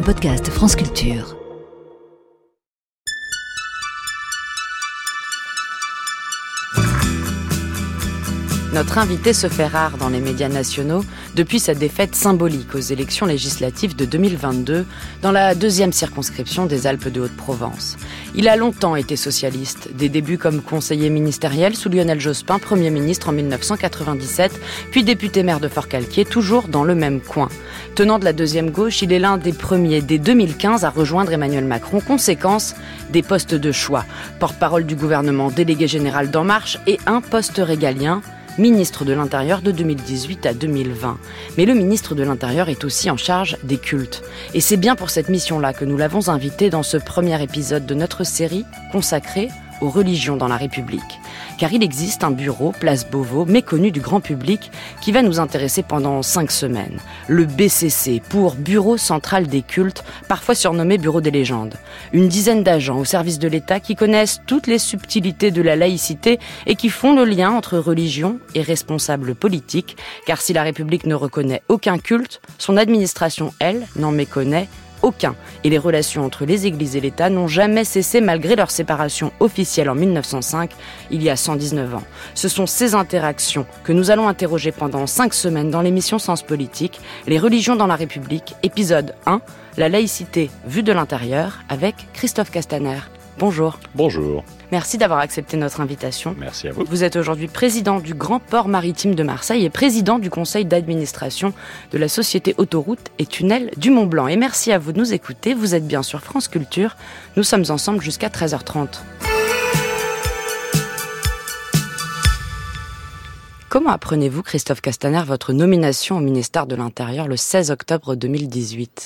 podcast France Culture. Notre invité se fait rare dans les médias nationaux depuis sa défaite symbolique aux élections législatives de 2022 dans la deuxième circonscription des Alpes de Haute-Provence. Il a longtemps été socialiste, des débuts comme conseiller ministériel sous Lionel Jospin, Premier ministre en 1997, puis député maire de Forcalquier, toujours dans le même coin. Tenant de la deuxième gauche, il est l'un des premiers dès 2015 à rejoindre Emmanuel Macron. Conséquence, des postes de choix. Porte-parole du gouvernement, délégué général d'En Marche et un poste régalien, ministre de l'Intérieur de 2018 à 2020. Mais le ministre de l'Intérieur est aussi en charge des cultes. Et c'est bien pour cette mission-là que nous l'avons invité dans ce premier épisode de notre série consacrée aux religions dans la République. Car il existe un bureau, place Beauvau, méconnu du grand public, qui va nous intéresser pendant 5 semaines. Le BCC, pour Bureau Central des Cultes, parfois surnommé Bureau des Légendes. Une dizaine d'agents au service de l'État qui connaissent toutes les subtilités de la laïcité et qui font le lien entre religion et responsables politiques. Car si la République ne reconnaît aucun culte, son administration, elle, n'en méconnaît aucun. Et les relations entre les églises et l'État n'ont jamais cessé malgré leur séparation officielle en 1905, il y a 119 ans. Ce sont ces interactions que nous allons interroger pendant 5 semaines dans l'émission Sens Politique, Les religions dans la République, épisode 1, la laïcité vue de l'intérieur, avec Christophe Castaner. Bonjour. Bonjour. Merci d'avoir accepté notre invitation. Merci à vous. Vous êtes aujourd'hui président du Grand Port Maritime de Marseille et président du conseil d'administration de la société Autoroutes et Tunnels du Mont-Blanc. Et merci à vous de nous écouter. Vous êtes bien sur France Culture. Nous sommes ensemble jusqu'à 13h30. Comment apprenez-vous, Christophe Castaner, votre nomination au ministère de l'Intérieur le 16 octobre 2018 ?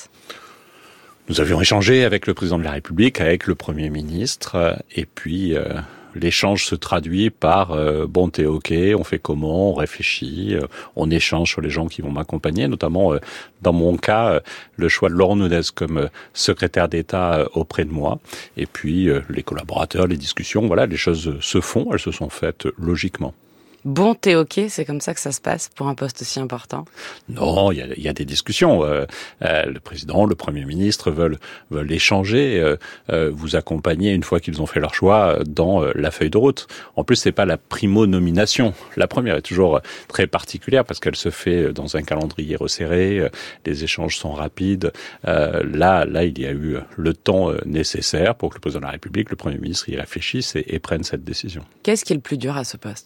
Nous avions échangé avec le président de la République, avec le Premier ministre, et puis l'échange se traduit par bon, t'es ok, on fait comment, on réfléchit, on échange sur les gens qui vont m'accompagner, notamment dans mon cas, le choix de Laurent Nunez comme secrétaire d'État auprès de moi, et puis les collaborateurs, les discussions, voilà, les choses se font, elles se sont faites logiquement. Bon, t'es ok, c'est comme ça que ça se passe pour un poste aussi important ? Non, il y a des discussions. Le président, le Premier ministre veulent échanger, vous accompagner une fois qu'ils ont fait leur choix dans la feuille de route. En plus, c'est pas la primo-nomination. La première est toujours très particulière parce qu'elle se fait dans un calendrier resserré, les échanges sont rapides. Là, il y a eu le temps nécessaire pour que le président de la République, le Premier ministre y réfléchisse et prenne cette décision. Qu'est-ce qui est le plus dur à ce poste ?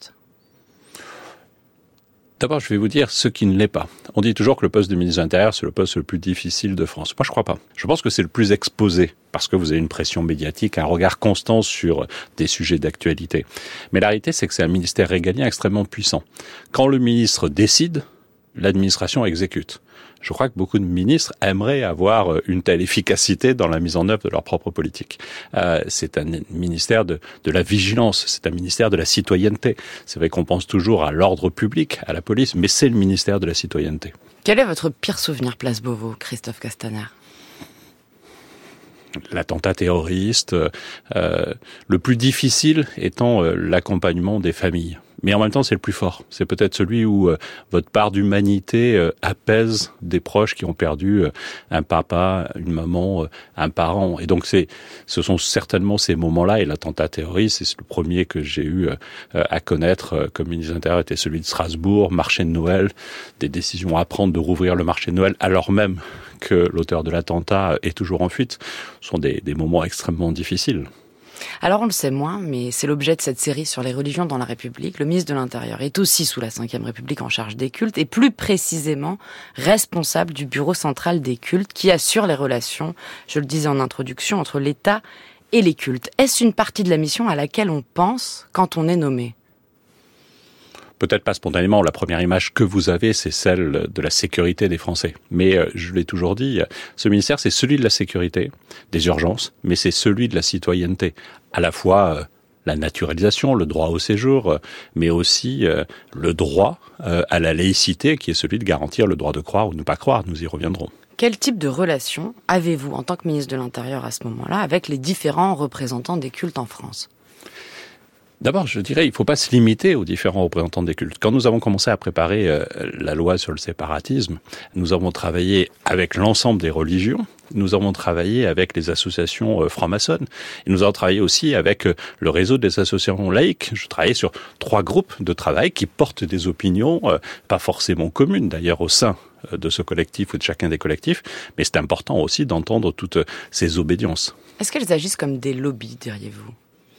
D'abord, je vais vous dire ce qui ne l'est pas. On dit toujours que le poste de ministre de l'Intérieur, c'est le poste le plus difficile de France. Moi, je crois pas. Je pense que c'est le plus exposé, parce que vous avez une pression médiatique, un regard constant sur des sujets d'actualité. Mais la réalité, c'est que c'est un ministère régalien extrêmement puissant. Quand le ministre décide, l'administration exécute. Je crois que beaucoup de ministres aimeraient avoir une telle efficacité dans la mise en œuvre de leur propre politique. C'est un ministère de la vigilance, c'est un ministère de la citoyenneté. C'est vrai qu'on pense toujours à l'ordre public, à la police, mais c'est le ministère de la citoyenneté. Quel est votre pire souvenir place Beauvau, Christophe Castaner ? L'attentat terroriste, le plus difficile étant l'accompagnement des familles. Mais en même temps, c'est le plus fort. C'est peut-être celui où votre part d'humanité apaise des proches qui ont perdu un papa, une maman, un parent. Et donc, ce sont certainement ces moments-là. Et l'attentat terroriste, c'est le premier que j'ai eu à connaître comme ministre de l'Intérieur, était celui de Strasbourg, marché de Noël, des décisions à prendre de rouvrir le marché de Noël, alors même que l'auteur de l'attentat est toujours en fuite. Ce sont des moments extrêmement difficiles. Alors on le sait moins, mais c'est l'objet de cette série sur les religions dans la République. Le ministre de l'Intérieur est aussi sous la Ve République en charge des cultes et plus précisément responsable du Bureau Central des Cultes qui assure les relations, je le disais en introduction, entre l'État et les cultes. Est-ce une partie de la mission à laquelle on pense quand on est nommé ? Peut-être pas spontanément, la première image que vous avez, c'est celle de la sécurité des Français. Mais je l'ai toujours dit, ce ministère, c'est celui de la sécurité, des urgences, mais c'est celui de la citoyenneté. À la fois la naturalisation, le droit au séjour, mais aussi le droit à la laïcité, qui est celui de garantir le droit de croire ou de ne pas croire. Nous y reviendrons. Quel type de relation avez-vous, en tant que ministre de l'Intérieur à ce moment-là, avec les différents représentants des cultes en France ? D'abord, je dirais, il ne faut pas se limiter aux différents représentants des cultes. Quand nous avons commencé à préparer la loi sur le séparatisme, nous avons travaillé avec l'ensemble des religions, nous avons travaillé avec les associations franc-maçonnes, et nous avons travaillé aussi avec le réseau des associations laïques. Je travaillais sur 3 groupes de travail qui portent des opinions, pas forcément communes d'ailleurs au sein de ce collectif ou de chacun des collectifs, mais c'est important aussi d'entendre toutes ces obédiences. Est-ce qu'elles agissent comme des lobbies, diriez-vous ?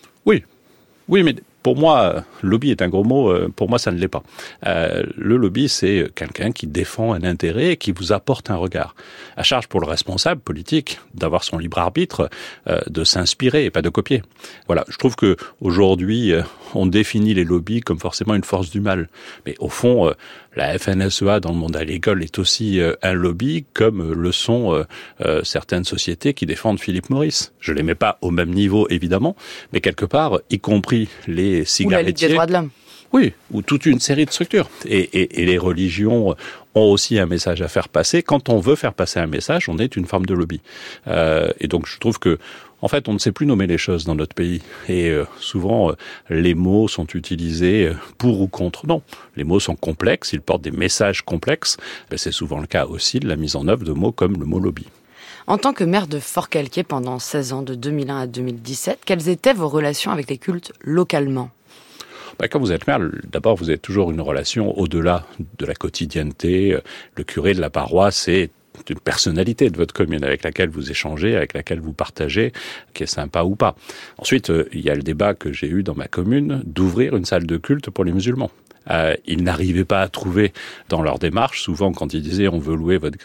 Oui, mais pour moi, lobby est un gros mot, pour moi ça ne l'est pas. Le lobby, c'est quelqu'un qui défend un intérêt et qui vous apporte un regard. À charge pour le responsable politique d'avoir son libre arbitre, de s'inspirer et pas de copier. Voilà, je trouve que aujourd'hui, on définit les lobbies comme forcément une force du mal. Mais au fond, la FNSEA dans le monde agricole est aussi un lobby, comme le sont certaines sociétés qui défendent Philip Morris. Je les mets pas au même niveau, évidemment, mais quelque part, y compris les cigarettiers. Ou la Ligue des droits de l'homme. Oui, ou toute une série de structures. Et les religions ont aussi un message à faire passer. Quand on veut faire passer un message, on est une forme de lobby. Et donc, je trouve que en fait, on ne sait plus nommer les choses dans notre pays. Et souvent, les mots sont utilisés pour ou contre. Non, les mots sont complexes, ils portent des messages complexes. C'est souvent le cas aussi de la mise en œuvre de mots comme le mot lobby. En tant que maire de Forcalquier pendant 16 ans, de 2001 à 2017, quelles étaient vos relations avec les cultes localement ? Quand vous êtes maire, d'abord, vous avez toujours une relation au-delà de la quotidienneté. Le curé de la paroisse, c'est une personnalité de votre commune avec laquelle vous échangez, avec laquelle vous partagez, qui est sympa ou pas. Ensuite, il y a le débat que j'ai eu dans ma commune d'ouvrir une salle de culte pour les musulmans. Ils n'arrivaient pas à trouver dans leur démarche, souvent quand ils disaient on veut louer votre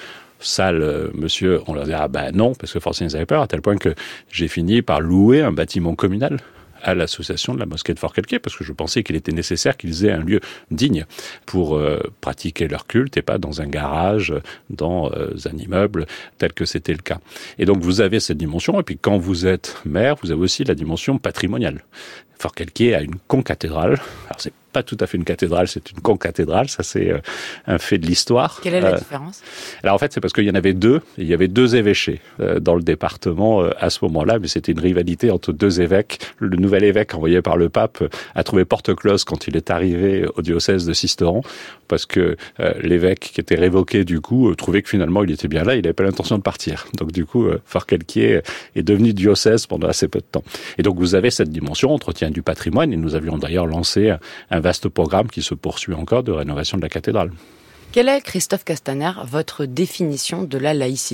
salle, monsieur, on leur disait non, parce que forcément ils avaient peur, à tel point que j'ai fini par louer un bâtiment communal à l'association de la mosquée de Forcalquier, parce que je pensais qu'il était nécessaire qu'ils aient un lieu digne pour pratiquer leur culte et pas dans un garage, dans un immeuble, tel que c'était le cas. Et donc vous avez cette dimension, et puis quand vous êtes maire, vous avez aussi la dimension patrimoniale. Forcalquier a une concathédrale. Alors c'est pas tout à fait une cathédrale, c'est une concathédrale, ça c'est un fait de l'histoire. Quelle est la différence ? Alors en fait c'est parce qu'il y en avait 2, et il y avait 2 évêchés dans le département à ce moment-là, mais c'était une rivalité entre 2 évêques. Le nouvel évêque envoyé par le pape a trouvé porte close quand il est arrivé au diocèse de Sisteron, parce que l'évêque qui était révoqué du coup trouvait que finalement il était bien là, il n'avait pas l'intention de partir. Donc du coup Forcalquier est devenu diocèse pendant assez peu de temps. Et donc vous avez cette dimension entretien du patrimoine, et nous avions d'ailleurs lancé un vaste programme qui se poursuit encore de rénovation de la cathédrale. Quelle est, Christophe Castaner, votre définition de la laïcité ?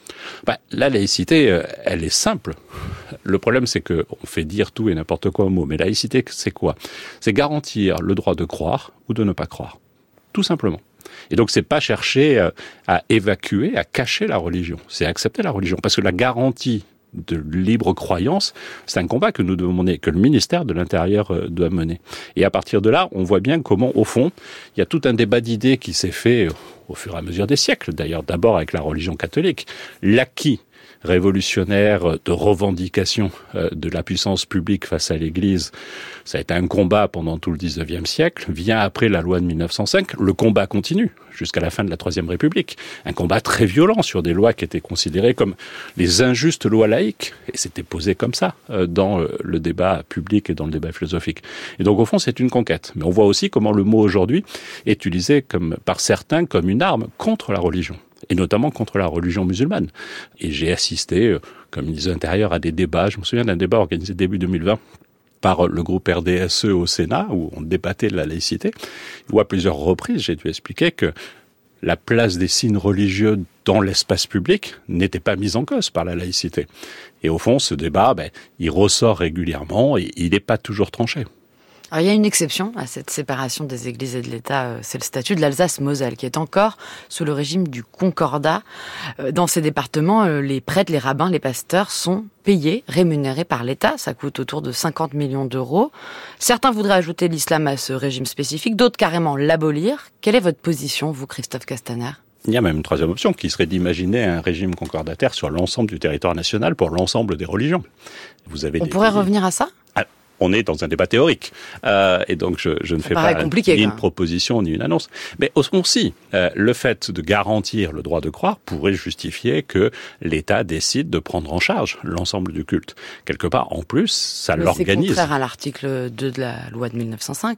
La laïcité, elle est simple. Le problème, c'est qu'on fait dire tout et n'importe quoi au mot. Mais laïcité, c'est quoi ? C'est garantir le droit de croire ou de ne pas croire. Tout simplement. Et donc, c'est pas chercher à évacuer, à cacher la religion. C'est accepter la religion. Parce que la garantie de libre croyance, c'est un combat que nous devons mener, que le ministère de l'Intérieur doit mener. Et à partir de là, on voit bien comment, au fond, il y a tout un débat d'idées qui s'est fait au fur et à mesure des siècles, d'ailleurs d'abord avec la religion catholique. L'acquis révolutionnaire de revendication de la puissance publique face à l'Église, ça a été un combat pendant tout le 19e siècle. Vient après la loi de 1905, le combat continue jusqu'à la fin de la Troisième République. Un combat très violent sur des lois qui étaient considérées comme les injustes lois laïques, et c'était posé comme ça dans le débat public et dans le débat philosophique. Et donc au fond, c'est une conquête. Mais on voit aussi comment le mot aujourd'hui est utilisé par certains comme une arme contre la religion, et notamment contre la religion musulmane. Et j'ai assisté, comme ministre de l'Intérieur, à des débats. Je me souviens d'un débat organisé début 2020 par le groupe RDSE au Sénat, où on débattait de la laïcité, où à plusieurs reprises, j'ai dû expliquer que la place des signes religieux dans l'espace public n'était pas mise en cause par la laïcité. Et au fond, ce débat, il ressort régulièrement et il n'est pas toujours tranché. Alors, il y a une exception à cette séparation des églises et de l'État, c'est le statut de l'Alsace-Moselle, qui est encore sous le régime du concordat. Dans ces départements, les prêtres, les rabbins, les pasteurs sont payés, rémunérés par l'État. Ça coûte autour de 50 millions d'euros. Certains voudraient ajouter l'islam à ce régime spécifique, d'autres carrément l'abolir. Quelle est votre position, vous, Christophe Castaner ? Il y a même une troisième option, qui serait d'imaginer un régime concordataire sur l'ensemble du territoire national pour l'ensemble des religions. On pourrait revenir à ça ? on est dans un débat théorique. Et donc, je ne fais pas ni une proposition ni une annonce. Mais au fond, si. Le fait de garantir le droit de croire pourrait justifier que l'État décide de prendre en charge l'ensemble du culte. Quelque part, en plus, ça l'organise. C'est contraire à l'article 2 de la loi de 1905.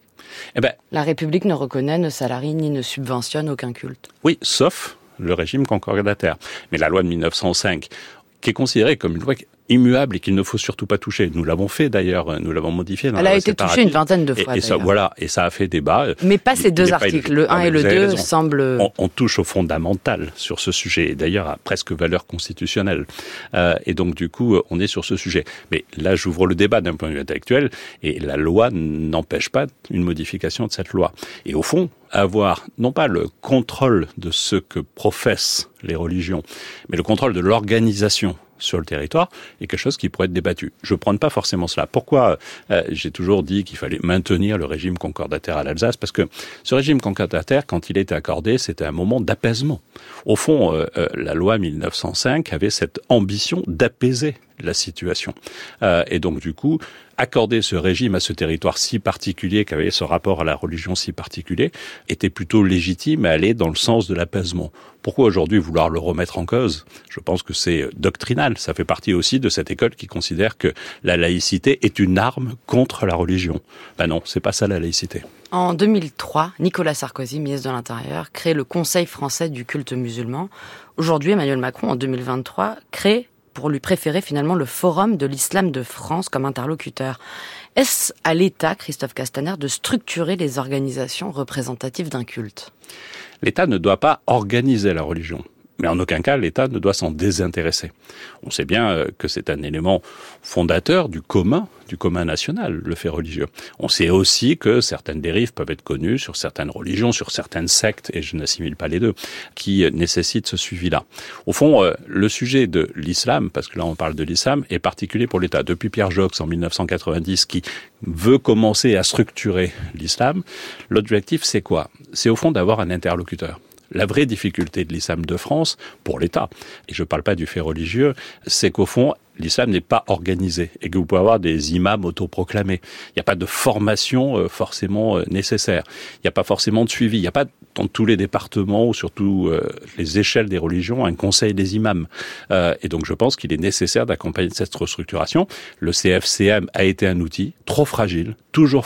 La République ne reconnaît, ne salarie ni ne subventionne aucun culte. Oui, sauf le régime concordataire. Mais la loi de 1905, qui est considérée comme une loi immuable et qu'il ne faut surtout pas toucher. Nous l'avons fait d'ailleurs, nous l'avons modifié dans la loi. Elle a été touchée une vingtaine de fois. Et ça, voilà, et ça a fait débat. Mais pas ces deux articles, le 1 et le 2 semblent... On touche au fondamental sur ce sujet, et d'ailleurs à presque valeur constitutionnelle. Et donc du coup, on est sur ce sujet. Mais là, j'ouvre le débat d'un point de vue intellectuel, et la loi n'empêche pas une modification de cette loi. Et au fond, avoir non pas le contrôle de ce que professent les religions, mais le contrôle de l'organisation sur le territoire est quelque chose qui pourrait être débattu. Je ne prends pas forcément cela. Pourquoi j'ai toujours dit qu'il fallait maintenir le régime concordataire à l'Alsace? Parce que ce régime concordataire, quand il était accordé, c'était un moment d'apaisement. Au fond, la loi 1905 avait cette ambition d'apaiser la situation. Et donc, du coup, accorder ce régime à ce territoire si particulier, qui avait ce rapport à la religion si particulier, était plutôt légitime et allait dans le sens de l'apaisement. Pourquoi aujourd'hui vouloir le remettre en cause? Je pense que c'est doctrinal. Ça fait partie aussi de cette école qui considère que la laïcité est une arme contre la religion. Ben non, c'est pas ça la laïcité. En 2003, Nicolas Sarkozy, ministre de l'Intérieur, crée le Conseil français du culte musulman. Aujourd'hui, Emmanuel Macron, en 2023, crée, pour lui préférer finalement, le Forum de l'Islam de France comme interlocuteur. Est-ce à l'État, Christophe Castaner, de structurer les organisations représentatives d'un culte? L'État ne doit pas organiser la religion. Mais en aucun cas, l'État ne doit s'en désintéresser. On sait bien que c'est un élément fondateur du commun national, le fait religieux. On sait aussi que certaines dérives peuvent être connues sur certaines religions, sur certaines sectes, et je n'assimile pas les deux, qui nécessitent ce suivi-là. Au fond, le sujet de l'islam, parce que là on parle de l'islam, est particulier pour l'État. Depuis Pierre Joxe en 1990, qui veut commencer à structurer l'islam, l'objectif c'est quoi? C'est au fond d'avoir un interlocuteur. La vraie difficulté de l'islam de France, pour l'État, et je ne parle pas du fait religieux, c'est qu'au fond, l'islam n'est pas organisé et que vous pouvez avoir des imams autoproclamés. Il n'y a pas de formation forcément nécessaire. Il n'y a pas forcément de suivi. Il n'y a pas dans tous les départements ou surtout les échelles des religions un conseil des imams. Et donc je pense qu'il est nécessaire d'accompagner cette restructuration. Le CFCM a été un outil trop fragile, toujours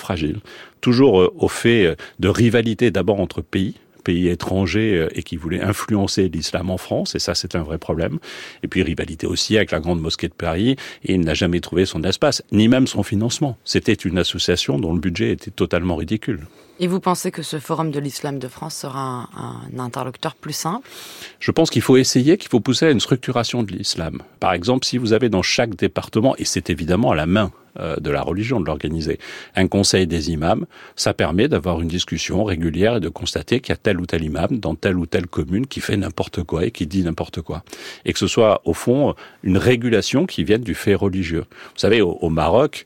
au fait de rivalité d'abord entre pays étrangers et qui voulaient influencer l'islam en France, et ça c'est un vrai problème. Et puis rivalité aussi avec la Grande Mosquée de Paris, et il n'a jamais trouvé son espace, ni même son financement. C'était une association dont le budget était totalement ridicule. Et vous pensez que ce Forum de l'Islam de France sera un interlocuteur plus simple? Je pense qu'il faut pousser à une structuration de l'islam. Par exemple, si vous avez dans chaque département, et c'est évidemment à la main de la religion de l'organiser, un conseil des imams, ça permet d'avoir une discussion régulière et de constater qu'il y a tel ou tel imam dans telle ou telle commune qui fait n'importe quoi et qui dit n'importe quoi. Et que ce soit, au fond, une régulation qui vienne du fait religieux. Vous savez, au Maroc,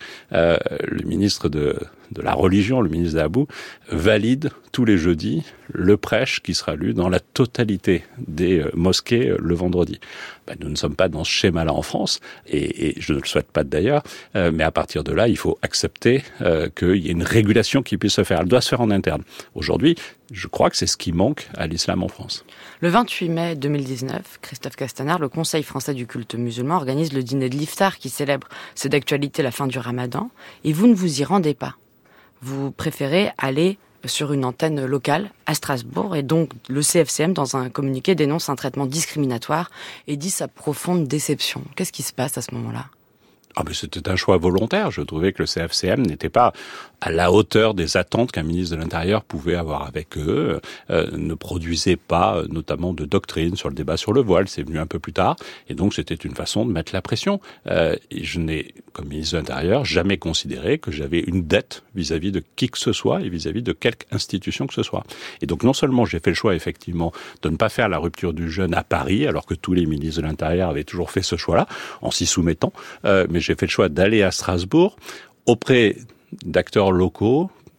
le ministre de la religion, le ministre Dabou, valide tous les jeudis le prêche qui sera lu dans la totalité des mosquées le vendredi. Nous ne sommes pas dans ce schéma-là en France, et je ne le souhaite pas d'ailleurs, mais à partir de là, il faut accepter qu'il y ait une régulation qui puisse se faire. Elle doit se faire en interne. Aujourd'hui, je crois que c'est ce qui manque à l'islam en France. Le 28 mai 2019, Christophe Castaner, le Conseil français du culte musulman, organise le dîner de l'Iftar qui célèbre, c'est d'actualité, la fin du Ramadan, et vous ne vous y rendez pas. Vous préférez aller sur une antenne locale à Strasbourg, et donc le CFCM, dans un communiqué, dénonce un traitement discriminatoire et dit sa profonde déception. Qu'est-ce qui se passe à ce moment-là? Mais c'était un choix volontaire. Je trouvais que le CFCM n'était pas à la hauteur des attentes qu'un ministre de l'Intérieur pouvait avoir avec eux, ne produisait pas notamment de doctrine sur le débat sur le voile. C'est venu un peu plus tard, et donc c'était une façon de mettre la pression. Et je n'ai, comme ministre de l'Intérieur, jamais considéré que j'avais une dette vis-à-vis de qui que ce soit et vis-à-vis de quelque institution que ce soit. Et donc non seulement j'ai fait le choix effectivement de ne pas faire la rupture du jeûne à Paris, alors que tous les ministres de l'Intérieur avaient toujours fait ce choix-là, en s'y soumettant, mais j'ai fait le choix d'aller à Strasbourg auprès d'acteurs locaux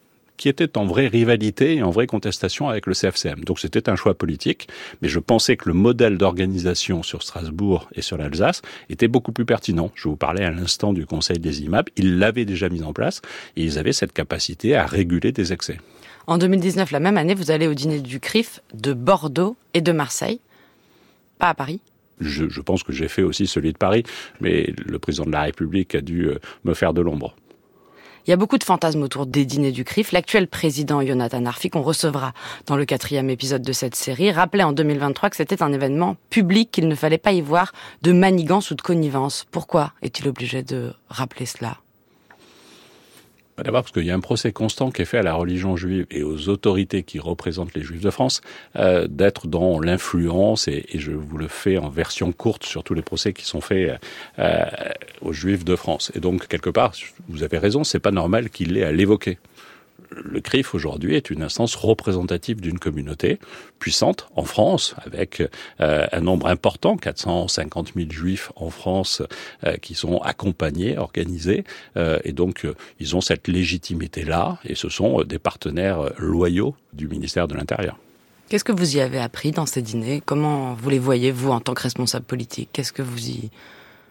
qui était en vraie rivalité et en vraie contestation avec le CFCM. Donc c'était un choix politique, mais je pensais que le modèle d'organisation sur Strasbourg et sur l'Alsace était beaucoup plus pertinent. Je vous parlais à l'instant du Conseil des IMAP, ils l'avaient déjà mis en place et ils avaient cette capacité à réguler des excès. En 2019, la même année, vous allez au dîner du CRIF de Bordeaux et de Marseille, pas à Paris. Je pense que j'ai fait aussi celui de Paris, mais le président de la République a dû me faire de l'ombre. Il y a beaucoup de fantasmes autour des dîners du CRIF. L'actuel président Jonathan Arfi, qu'on recevra dans le 4e épisode de cette série, rappelait en 2023 que c'était un événement public, qu'il ne fallait pas y voir de manigance ou de connivence. Pourquoi est-il obligé de rappeler cela ? D'abord parce qu'il y a un procès constant qui est fait à la religion juive et aux autorités qui représentent les Juifs de France d'être dans l'influence, et je vous le fais en version courte sur tous les procès qui sont faits aux Juifs de France. Et donc, quelque part, vous avez raison, c'est pas normal qu'il ait à l'évoquer. Le CRIF, aujourd'hui, est une instance représentative d'une communauté puissante en France, avec un nombre important, 450 000 juifs en France, qui sont accompagnés, organisés, et donc ils ont cette légitimité-là, et ce sont des partenaires loyaux du ministère de l'Intérieur. Qu'est-ce que vous y avez appris dans ces dîners ? Comment vous les voyez, vous, en tant que responsable politique ? Qu'est-ce que vous y faites ?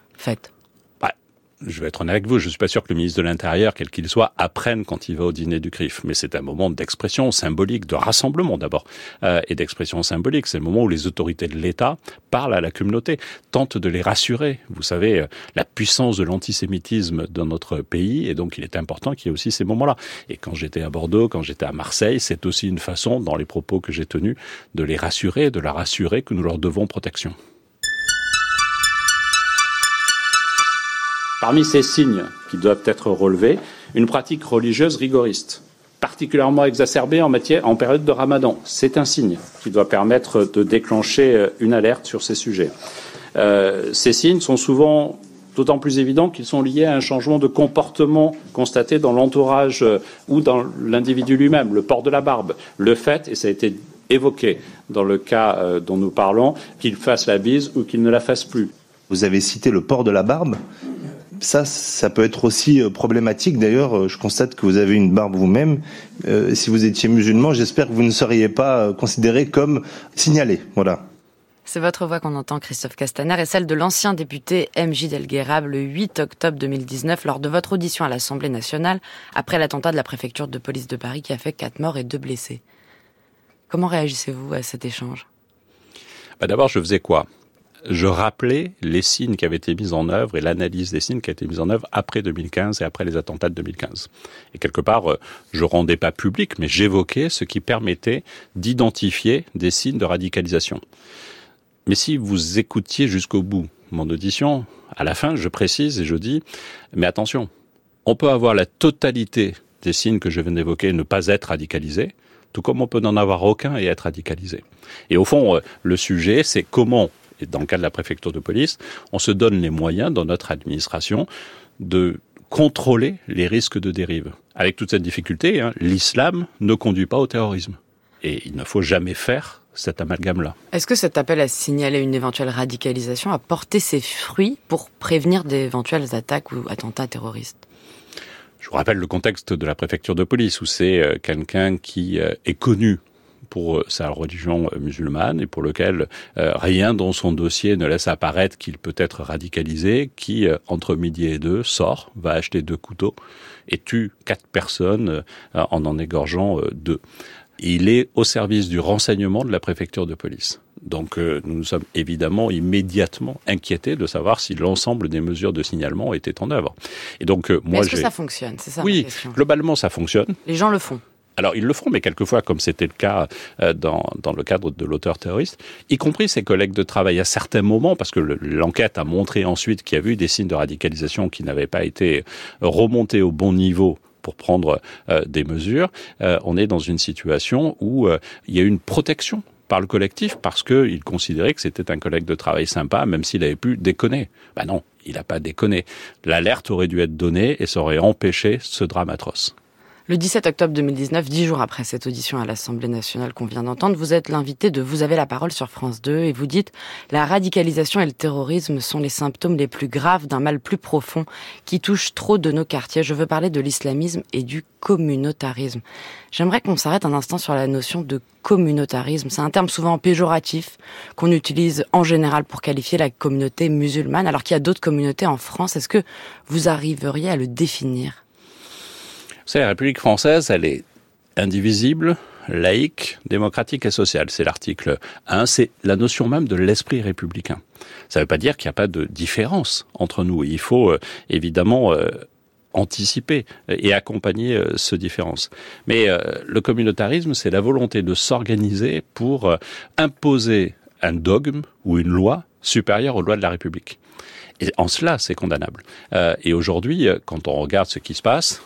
Je vais être honnête avec vous, je ne suis pas sûr que le ministre de l'Intérieur, quel qu'il soit, apprenne quand il va au dîner du CRIF. Mais c'est un moment d'expression symbolique, de rassemblement d'abord, et d'expression symbolique. C'est le moment où les autorités de l'État parlent à la communauté, tentent de les rassurer. Vous savez, la puissance de l'antisémitisme dans notre pays, et donc il est important qu'il y ait aussi ces moments-là. Et quand j'étais à Bordeaux, quand j'étais à Marseille, c'est aussi une façon, dans les propos que j'ai tenus, de les rassurer, de la rassurer que nous leur devons protection. Parmi ces signes qui doivent être relevés, une pratique religieuse rigoriste, particulièrement exacerbée en période de Ramadan. C'est un signe qui doit permettre de déclencher une alerte sur ces sujets. Ces signes sont souvent d'autant plus évidents qu'ils sont liés à un changement de comportement constaté dans l'entourage ou dans l'individu lui-même. Le port de la barbe, le fait, et ça a été évoqué dans le cas dont nous parlons, qu'il fasse la bise ou qu'il ne la fasse plus. Vous avez cité le port de la barbe. Ça peut être aussi problématique. D'ailleurs, je constate que vous avez une barbe vous-même. Si vous étiez musulman, j'espère que vous ne seriez pas considéré comme signalé. Voilà. C'est votre voix qu'on entend, Christophe Castaner, et celle de l'ancien député M.J. Delguerab le 8 octobre 2019, lors de votre audition à l'Assemblée nationale, après l'attentat de la préfecture de police de Paris qui a fait 4 morts et 2 blessés. Comment réagissez-vous à cet échange ? D'abord, je faisais quoi ? Je rappelais les signes qui avaient été mis en œuvre et l'analyse des signes qui a été mise en œuvre après 2015 et après les attentats de 2015. Et quelque part, je rendais pas public, mais j'évoquais ce qui permettait d'identifier des signes de radicalisation. Mais si vous écoutiez jusqu'au bout mon audition, à la fin, je précise et je dis, mais attention, on peut avoir la totalité des signes que je viens d'évoquer et ne pas être radicalisé, tout comme on peut n'en avoir aucun et être radicalisé. Et au fond, le sujet, c'est comment, et dans le cas de la préfecture de police, on se donne les moyens dans notre administration de contrôler les risques de dérive. Avec toute cette difficulté, l'islam ne conduit pas au terrorisme. Et il ne faut jamais faire cet amalgame-là. Est-ce que cet appel à signaler une éventuelle radicalisation a porté ses fruits pour prévenir d'éventuelles attaques ou attentats terroristes ? Je vous rappelle le contexte de la préfecture de police, où c'est quelqu'un qui est connu pour sa religion musulmane et pour lequel rien dans son dossier ne laisse apparaître qu'il peut être radicalisé, qui, entre midi et 2, sort, va acheter 2 couteaux et tue 4 personnes en égorgeant 2. Il est au service du renseignement de la préfecture de police. Donc nous nous sommes évidemment immédiatement inquiétés de savoir si l'ensemble des mesures de signalement étaient en œuvre. Et donc Mais est-ce que ça fonctionne ? C'est ça Oui, ma question. Globalement ça fonctionne. Les gens le font. Alors, ils le font, mais quelquefois, comme c'était le cas dans le cadre de l'auteur terroriste, y compris ses collègues de travail à certains moments, parce que l'enquête a montré ensuite qu'il y avait eu des signes de radicalisation qui n'avaient pas été remontés au bon niveau pour prendre des mesures. On est dans une situation où il y a une protection par le collectif parce qu'il considérait que c'était un collègue de travail sympa, même s'il avait pu déconner. Non, il n'a pas déconné. L'alerte aurait dû être donnée et ça aurait empêché ce drame atroce. Le 17 octobre 2019, 10 jours après cette audition à l'Assemblée nationale qu'on vient d'entendre, vous êtes l'invité de Vous avez la parole sur France 2 et vous dites « La radicalisation et le terrorisme sont les symptômes les plus graves d'un mal plus profond qui touche trop de nos quartiers. Je veux parler de l'islamisme et du communautarisme. » J'aimerais qu'on s'arrête un instant sur la notion de communautarisme. C'est un terme souvent péjoratif qu'on utilise en général pour qualifier la communauté musulmane, alors qu'il y a d'autres communautés en France. Est-ce que vous arriveriez à le définir ? Vous savez, la République française, elle est indivisible, laïque, démocratique et sociale. C'est l'article 1, c'est la notion même de l'esprit républicain. Ça ne veut pas dire qu'il n'y a pas de différence entre nous. Il faut évidemment anticiper et accompagner ces différences. Mais le communautarisme, c'est la volonté de s'organiser pour imposer un dogme ou une loi supérieure aux lois de la République. Et en cela, c'est condamnable. Et aujourd'hui, quand on regarde ce qui se passe,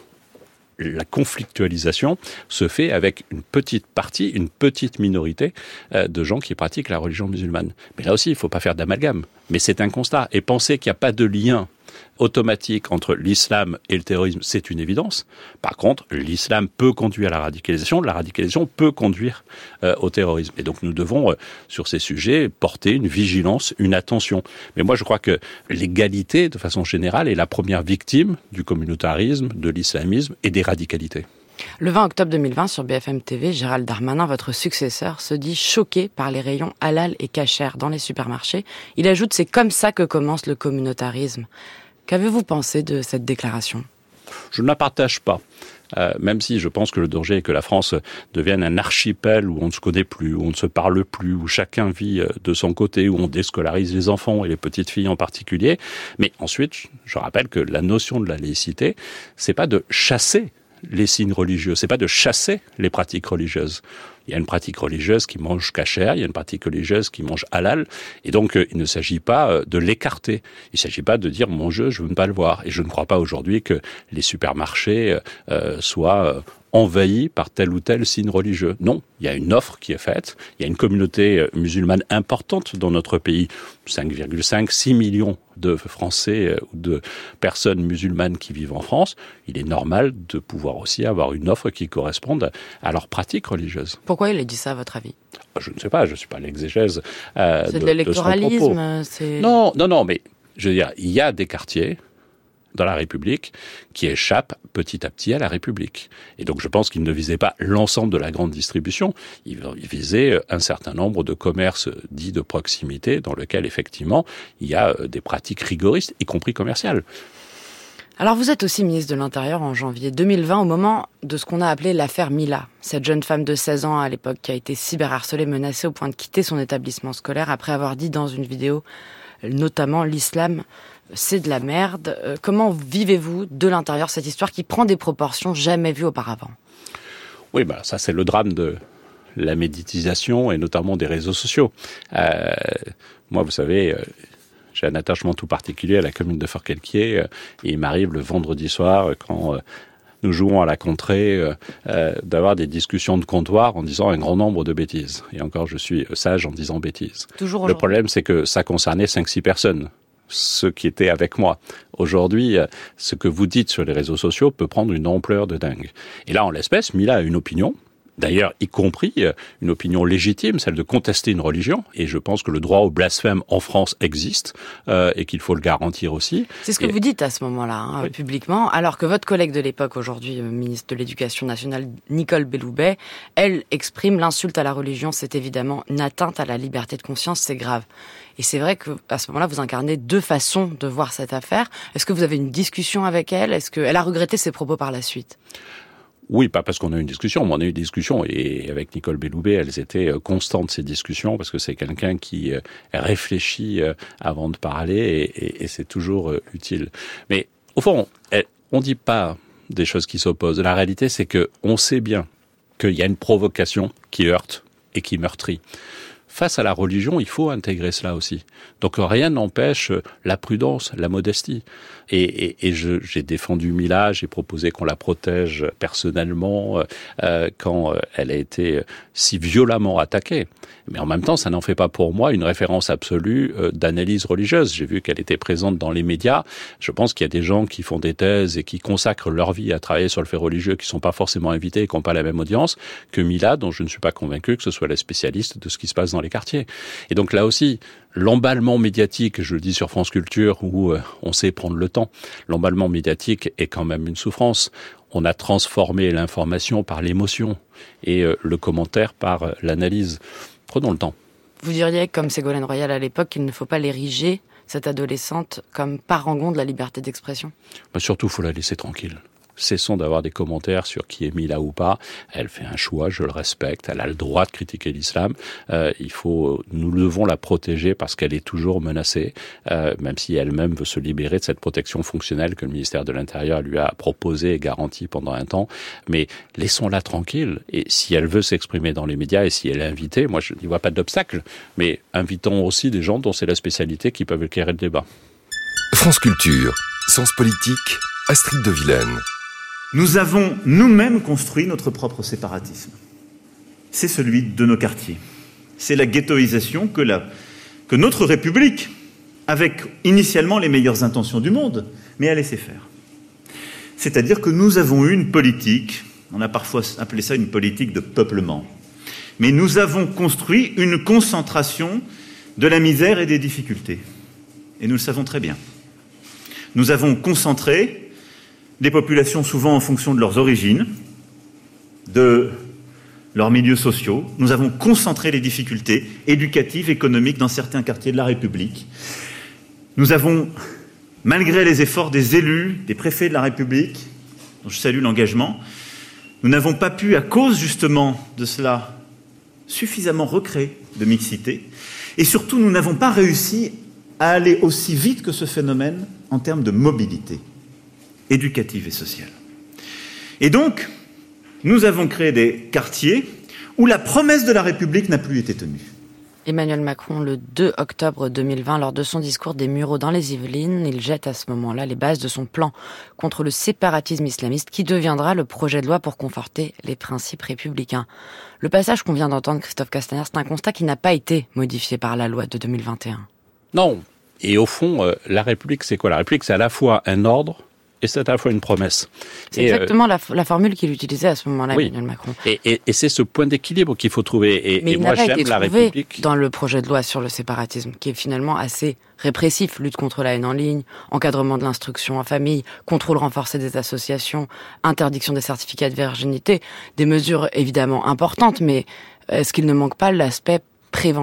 la conflictualisation se fait avec une petite partie, une petite minorité de gens qui pratiquent la religion musulmane. Mais là aussi, il ne faut pas faire d'amalgame. Mais c'est un constat. Et penser qu'il n'y a pas de lien automatique entre l'islam et le terrorisme, c'est une évidence. Par contre, l'islam peut conduire à la radicalisation peut conduire au terrorisme. Et donc nous devons, sur ces sujets, porter une vigilance, une attention. Mais moi je crois que l'égalité, de façon générale, est la première victime du communautarisme, de l'islamisme et des radicalités. Le 20 octobre 2020, sur BFM TV, Gérald Darmanin, votre successeur, se dit choqué par les rayons halal et kasher dans les supermarchés. Il ajoute « C'est comme ça que commence le communautarisme ». Qu'avez-vous pensé de cette déclaration ? Je ne la partage pas. Même si je pense que le danger est que la France devienne un archipel où on ne se connaît plus, où on ne se parle plus, où chacun vit de son côté, où on déscolarise les enfants et les petites filles en particulier. Mais ensuite, je rappelle que la notion de la laïcité, c'est pas de chasser les signes religieux, c'est pas de chasser les pratiques religieuses. Il y a une pratique religieuse qui mange kasher, il y a une pratique religieuse qui mange halal, et donc il ne s'agit pas de l'écarter. Il ne s'agit pas de dire mon Dieu, je veux pas le voir. Et je ne crois pas aujourd'hui que les supermarchés soient envahis par tel ou tel signe religieux. Non, il y a une offre qui est faite, il y a une communauté musulmane importante dans notre pays, 5,6 millions de Français ou de personnes musulmanes qui vivent en France. Il est normal de pouvoir aussi avoir une offre qui corresponde à leurs pratiques religieuses. Pourquoi il a dit ça, à votre avis ? Je ne sais pas, je ne suis pas l'exégèse c'est de l'électoralisme, Non, mais je veux dire, il y a des quartiers dans la République qui échappent petit à petit à la République. Et donc je pense qu'il ne visait pas l'ensemble de la grande distribution, il visait un certain nombre de commerces dits de proximité dans lesquels effectivement il y a des pratiques rigoristes, y compris commerciales. Alors vous êtes aussi ministre de l'Intérieur en janvier 2020 au moment de ce qu'on a appelé l'affaire Mila. Cette jeune femme de 16 ans à l'époque qui a été cyberharcelée, menacée au point de quitter son établissement scolaire après avoir dit dans une vidéo notamment l'islam c'est de la merde. Comment vivez-vous de l'intérieur cette histoire qui prend des proportions jamais vues auparavant ? Oui, ça c'est le drame de la médiatisation et notamment des réseaux sociaux. Moi, vous savez, j'ai un attachement tout particulier à la commune de Forcalquier. Et il m'arrive le vendredi soir, quand nous jouons à la contrée, d'avoir des discussions de comptoir en disant un grand nombre de bêtises. Et encore, je suis sage en disant bêtises. Toujours le problème, c'est que ça concernait 5-6 personnes. Ceux qui étaient avec moi. Aujourd'hui, ce que vous dites sur les réseaux sociaux peut prendre une ampleur de dingue. Et là, en l'espèce, Mila a une opinion, d'ailleurs, y compris une opinion légitime, celle de contester une religion. Et je pense que le droit au blasphème en France existe et qu'il faut le garantir aussi. C'est ce que vous dites à ce moment-là, oui. Publiquement, alors que votre collègue de l'époque, aujourd'hui ministre de l'Éducation nationale, Nicole Belloubet, elle exprime l'insulte à la religion, c'est évidemment une atteinte à la liberté de conscience, c'est grave. Et c'est vrai qu'à ce moment-là, vous incarnez deux façons de voir cette affaire. Est-ce que vous avez une discussion avec elle ? Est-ce qu'elle a regretté ses propos par la suite ? Oui, pas parce qu'on a eu une discussion, mais on a eu des discussions. Et avec Nicole Belloubet, elles étaient constantes, ces discussions, parce que c'est quelqu'un qui réfléchit avant de parler et c'est toujours utile. Mais au fond, on dit pas des choses qui s'opposent. La réalité, c'est que on sait bien qu'il y a une provocation qui heurte et qui meurtrit. face à la religion, il faut intégrer cela aussi. Donc rien n'empêche la prudence, la modestie. Et j'ai défendu Mila, j'ai proposé qu'on la protège personnellement quand elle a été si violemment attaquée. Mais en même temps, ça n'en fait pas pour moi une référence absolue d'analyse religieuse. J'ai vu qu'elle était présente dans les médias. Je pense qu'il y a des gens qui font des thèses et qui consacrent leur vie à travailler sur le fait religieux, qui sont pas forcément invités et qui n'ont pas la même audience que Mila, dont je ne suis pas convaincu que ce soit la spécialiste de ce qui se passe dans les quartiers. Et donc là aussi, l'emballement médiatique, je le dis sur France Culture, où on sait prendre le temps, l'emballement médiatique est quand même une souffrance. On a transformé l'information par l'émotion et le commentaire par l'analyse. Prenons le temps. Vous diriez, comme Ségolène Royal à l'époque, qu'il ne faut pas l'ériger, cette adolescente, comme parangon de la liberté d'expression ? Surtout, il faut la laisser tranquille. Cessons d'avoir des commentaires sur qui est Mila ou pas. Elle fait un choix, je le respecte. Elle a le droit de critiquer l'islam. Nous devons la protéger parce qu'elle est toujours menacée, même si elle-même veut se libérer de cette protection fonctionnelle que le ministère de l'Intérieur lui a proposée et garantie pendant un temps. Mais laissons-la tranquille. Et si elle veut s'exprimer dans les médias et si elle est invitée, moi je n'y vois pas d'obstacle. Mais invitons aussi des gens dont c'est la spécialité qui peuvent éclairer le débat. France Culture, Sens Politique, Astrid de Vilaine. Nous avons nous-mêmes construit notre propre séparatisme. C'est celui de nos quartiers. C'est la ghettoisation que notre République, avec initialement les meilleures intentions du monde, mais a laissé faire. C'est-à-dire que nous avons eu une politique, on a parfois appelé ça une politique de peuplement, mais nous avons construit une concentration de la misère et des difficultés. Et nous le savons très bien. Nous avons concentré des populations souvent en fonction de leurs origines, de leurs milieux sociaux. Nous avons concentré les difficultés éducatives, économiques dans certains quartiers de la République. Nous avons, malgré les efforts des élus, des préfets de la République, dont je salue l'engagement, nous n'avons pas pu, à cause justement de cela, suffisamment recréer de mixité. Et surtout, nous n'avons pas réussi à aller aussi vite que ce phénomène en termes de mobilité éducative et sociale. Et donc, nous avons créé des quartiers où la promesse de la République n'a plus été tenue. Emmanuel Macron, le 2 octobre 2020, lors de son discours des Mureaux dans les Yvelines, il jette à ce moment-là les bases de son plan contre le séparatisme islamiste qui deviendra le projet de loi pour conforter les principes républicains. Le passage qu'on vient d'entendre, Christophe Castaner, c'est un constat qui n'a pas été modifié par la loi de 2021. Non. Et au fond, la République, c'est quoi ? La République, c'est à la fois un ordre et c'est à la fois une promesse. C'est exactement la formule qu'il utilisait à ce moment-là, oui. Emmanuel Macron. Et c'est ce point d'équilibre qu'il faut trouver. Mais et moi, j'aime la République. Dans le projet de loi sur le séparatisme, qui est finalement assez répressif, lutte contre la haine en ligne, encadrement de l'instruction en famille, contrôle renforcé des associations, interdiction des certificats de virginité, des mesures évidemment importantes, mais est-ce qu'il ne manque pas l'aspect préventif ?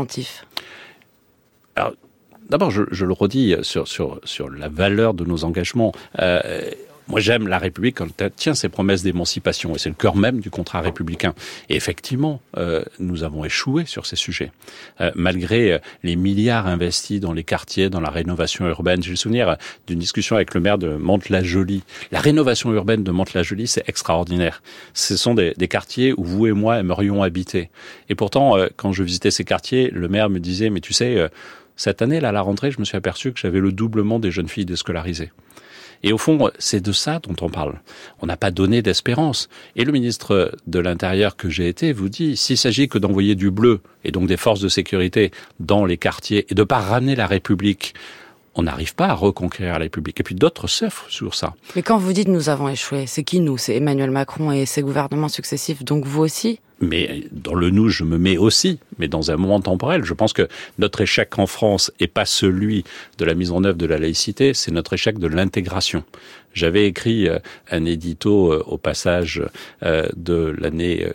Alors, d'abord, je le redis sur la valeur de nos engagements. Moi, j'aime la République quand elle tient ses promesses d'émancipation, et c'est le cœur même du contrat républicain. Et effectivement, nous avons échoué sur ces sujets. Malgré les milliards investis dans les quartiers, dans la rénovation urbaine. J'ai le souvenir d'une discussion avec le maire de Mantes-la-Jolie. La rénovation urbaine de Mantes-la-Jolie, c'est extraordinaire. Ce sont des quartiers où vous et moi aimerions habiter. Et pourtant, quand je visitais ces quartiers, le maire me disait, mais tu sais, cette année, là, à la rentrée, je me suis aperçu que j'avais le doublement des jeunes filles déscolarisées. Et au fond, c'est de ça dont on parle. On n'a pas donné d'espérance. Et le ministre de l'Intérieur que j'ai été vous dit, s'il s'agit que d'envoyer du bleu, et donc des forces de sécurité, dans les quartiers, et de pas ramener la République, on n'arrive pas à reconquérir la République. Et puis d'autres s'offrent sur ça. Mais quand vous dites nous avons échoué, c'est qui nous ? C'est Emmanuel Macron et ses gouvernements successifs, donc vous aussi ? Mais dans le nous, je me mets aussi, mais dans un moment temporel. Je pense que notre échec en France n'est pas celui de la mise en œuvre de la laïcité, c'est notre échec de l'intégration. J'avais écrit un édito au passage de l'année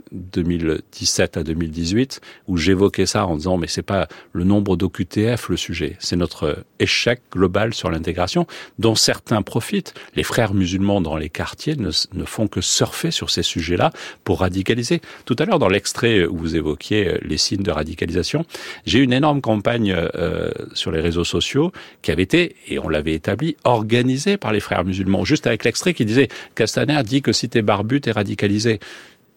2017 à 2018, où j'évoquais ça en disant mais c'est pas le nombre d'OQTF le sujet, c'est notre échec global sur l'intégration dont certains profitent. Les frères musulmans dans les quartiers ne font que surfer sur ces sujets-là pour radicaliser. Tout à l'heure dans l'extrait où vous évoquiez les signes de radicalisation, j'ai eu une énorme campagne sur les réseaux sociaux qui avait été, et on l'avait établi, organisée par les frères musulmans, juste avec l'extrait qui disait Castaner dit que si t'es barbu, t'es radicalisé.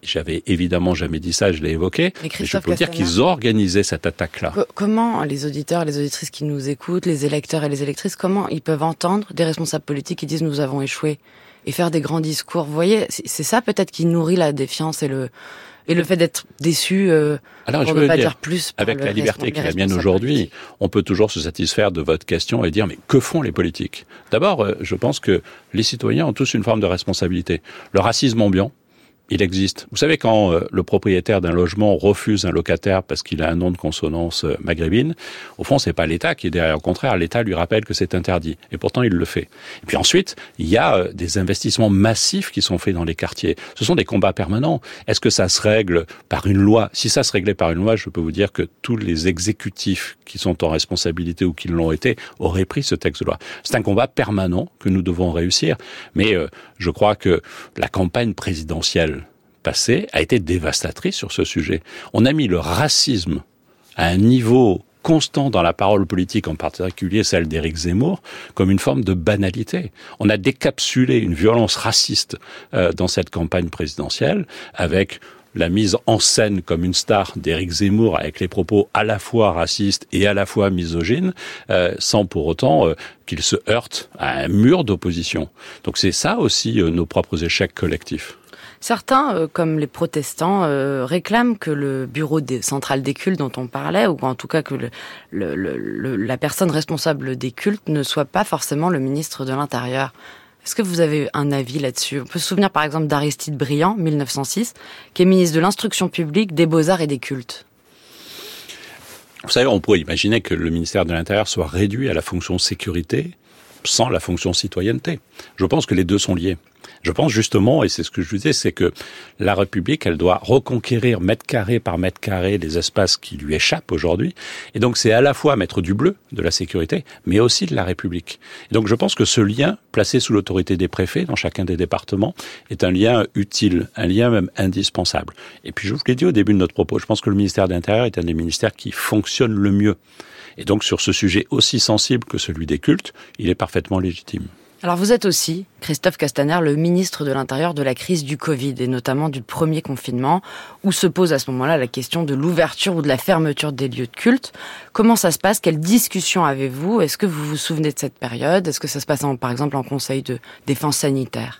J'avais évidemment jamais dit ça, je l'ai évoqué, mais je peux dire qu'ils organisaient cette attaque-là. Comment les auditeurs et les auditrices qui nous écoutent, les électeurs et les électrices, comment ils peuvent entendre des responsables politiques qui disent « nous avons échoué » et faire des grands discours? Vous voyez, c'est ça peut-être qui nourrit la défiance et le fait d'être déçu, alors, pour ne pas dire plus. Avec la liberté qui est la mienne aujourd'hui, on peut toujours se satisfaire de votre question et dire mais que font les politiques? D'abord, je pense que les citoyens ont tous une forme de responsabilité. Le racisme ambiant, il existe. Vous savez, quand le propriétaire d'un logement refuse un locataire parce qu'il a un nom de consonance maghrébine, au fond, c'est pas l'État qui est derrière. Au contraire, l'État lui rappelle que c'est interdit. Et pourtant, il le fait. Et puis ensuite, il y a des investissements massifs qui sont faits dans les quartiers. Ce sont des combats permanents. Est-ce que ça se règle par une loi? Si ça se réglait par une loi, je peux vous dire que tous les exécutifs qui sont en responsabilité ou qui l'ont été auraient pris ce texte de loi. C'est un combat permanent que nous devons réussir. Mais je crois que la campagne présidentielle passée a été dévastatrice sur ce sujet. On a mis le racisme à un niveau constant dans la parole politique, en particulier celle d'Éric Zemmour, comme une forme de banalité. On a décapsulé une violence raciste dans cette campagne présidentielle avec la mise en scène comme une star d'Éric Zemmour avec les propos à la fois racistes et à la fois misogynes, sans pour autant qu'il se heurte à un mur d'opposition. Donc c'est ça aussi nos propres échecs collectifs. Certains, comme les protestants, réclament que le bureau central des cultes dont on parlait, ou en tout cas que la personne responsable des cultes ne soit pas forcément le ministre de l'Intérieur. Est-ce que vous avez un avis là-dessus? On peut se souvenir par exemple d'Aristide Briand, 1906, qui est ministre de l'Instruction publique, des Beaux-Arts et des Cultes. Vous savez, on pourrait imaginer que le ministère de l'Intérieur soit réduit à la fonction sécurité sans la fonction citoyenneté. Je pense que les deux sont liés. Je pense justement, et c'est ce que je vous disais, c'est que la République, elle doit reconquérir mètre carré par mètre carré les espaces qui lui échappent aujourd'hui. Et donc c'est à la fois mettre du bleu, de la sécurité, mais aussi de la République. Et donc je pense que ce lien, placé sous l'autorité des préfets dans chacun des départements, est un lien utile, un lien même indispensable. Et puis je vous l'ai dit au début de notre propos, je pense que le ministère de l'Intérieur est un des ministères qui fonctionne le mieux. Et donc sur ce sujet aussi sensible que celui des cultes, il est parfaitement légitime. Alors vous êtes aussi, Christophe Castaner, le ministre de l'Intérieur de la crise du Covid, et notamment du premier confinement, où se pose à ce moment-là la question de l'ouverture ou de la fermeture des lieux de culte. Comment ça se passe? Quelles discussions avez-vous? Est-ce que vous vous souvenez de cette période? Est-ce que ça se passe par exemple en conseil de défense sanitaire?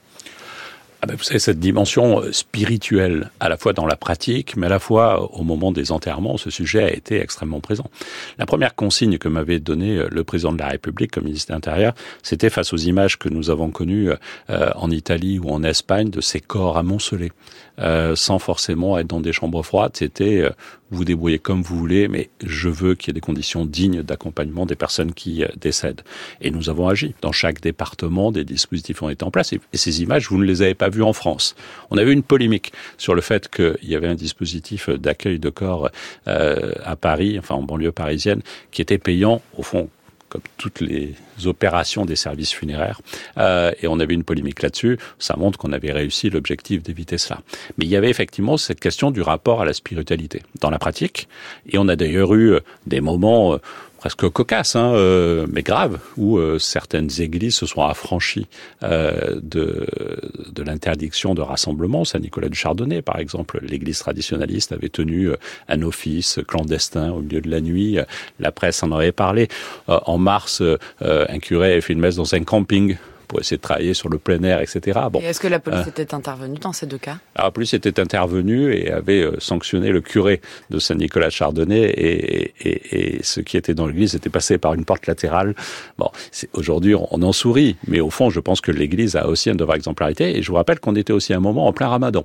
Vous savez, cette dimension spirituelle, à la fois dans la pratique, mais à la fois au moment des enterrements, ce sujet a été extrêmement présent. La première consigne que m'avait donnée le président de la République comme ministre de l'Intérieur, c'était face aux images que nous avons connues en Italie ou en Espagne de ces corps amoncelés, sans forcément être dans des chambres froides. C'était vous débrouillez comme vous voulez, mais je veux qu'il y ait des conditions dignes d'accompagnement des personnes qui décèdent. Et nous avons agi. Dans chaque département, des dispositifs ont été en place. Et ces images, vous ne les avez pas vues en France. On avait eu une polémique sur le fait qu'il y avait un dispositif d'accueil de corps à Paris, enfin en banlieue parisienne, qui était payant, au fond, comme toutes les opérations des services funéraires. Et on avait une polémique là-dessus. Ça montre qu'on avait réussi l'objectif d'éviter cela. Mais il y avait effectivement cette question du rapport à la spiritualité dans la pratique. Et on a d'ailleurs eu des moments presque cocasses, mais graves, où certaines églises se sont affranchies de l'interdiction de rassemblement. Saint-Nicolas du Chardonnay, par exemple, l'église traditionnaliste avait tenu un office clandestin au milieu de la nuit. La presse en avait parlé. En mars, un curé avait fait une messe dans un camping pour essayer de travailler sur le plein air, etc. Et est-ce que la police était intervenue dans ces deux cas? Alors, la police était intervenue et avait sanctionné le curé de Saint-Nicolas-de-Chardonnay et ceux qui étaient dans l'église étaient passés par une porte latérale. Bon, aujourd'hui, on en sourit, mais au fond, je pense que l'église a aussi un devoir d'exemplarité. Et je vous rappelle qu'on était aussi à un moment en plein Ramadan.